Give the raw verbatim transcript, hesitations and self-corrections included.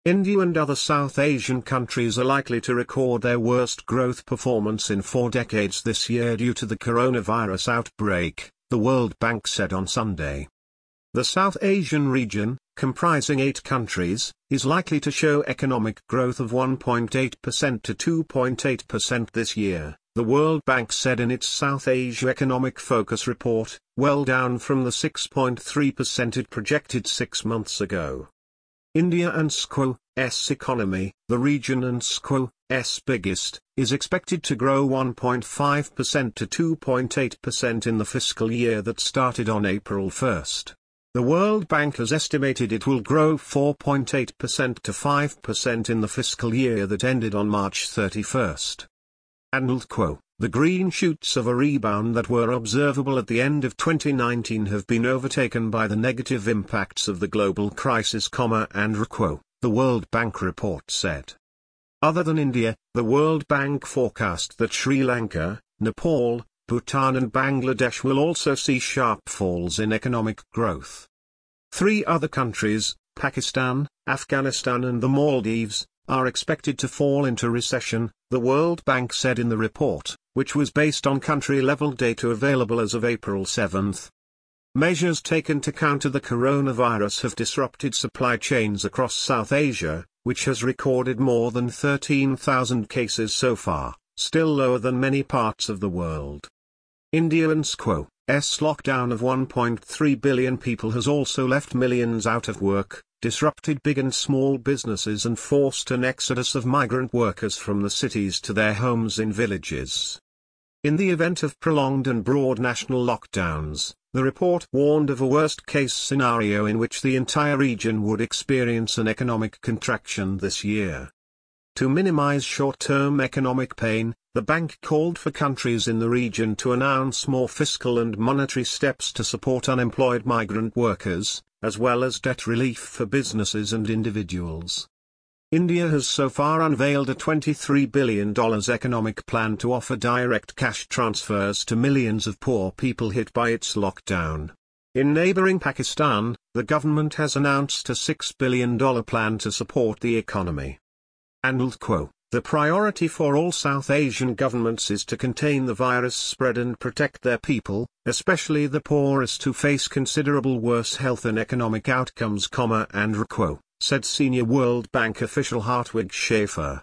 India and other South Asian countries are likely to record their worst growth performance in four decades this year due to the coronavirus outbreak, the World Bank said on Sunday. The South Asian region, comprising eight countries, is likely to show economic growth of one point eight percent to two point eight percent this year, the World Bank said in its South Asia Economic Focus report, well down from the six point three percent it projected six months ago. India and S C O's economy, the region and S C O's biggest, is expected to grow one point five percent to two point eight percent in the fiscal year that started on April first. The World Bank has estimated it will grow four point eight percent to five percent in the fiscal year that ended on March thirty-first. And the green shoots of a rebound that were observable at the end of twenty nineteen have been overtaken by the negative impacts of the global crisis, and the World Bank report said. Other than India, the World Bank forecast that Sri Lanka, Nepal, Bhutan and Bangladesh will also see sharp falls in economic growth. Three other countries, Pakistan, Afghanistan and the Maldives, are expected to fall into recession, the World Bank said in the report, which was based on country-level data available as of April seventh. Measures taken to counter the coronavirus have disrupted supply chains across South Asia, which has recorded more than thirteen thousand cases so far, still lower than many parts of the world. India and S C O's lockdown of one point three billion people has also left millions out of work, disrupted big and small businesses and forced an exodus of migrant workers from the cities to their homes in villages. In the event of prolonged and broad national lockdowns, the report warned of a worst-case scenario in which the entire region would experience an economic contraction this year. To minimize short-term economic pain, the bank called for countries in the region to announce more fiscal and monetary steps to support unemployed migrant workers, as well as debt relief for businesses and individuals. India has so far unveiled a twenty-three billion dollars economic plan to offer direct cash transfers to millions of poor people hit by its lockdown. In neighboring Pakistan, the government has announced a six billion dollars plan to support the economy. And the priority for all South Asian governments is to contain the virus spread and protect their people, especially the poorest who face considerable worse health and economic outcomes, and said senior World Bank official Hartwig Schaefer.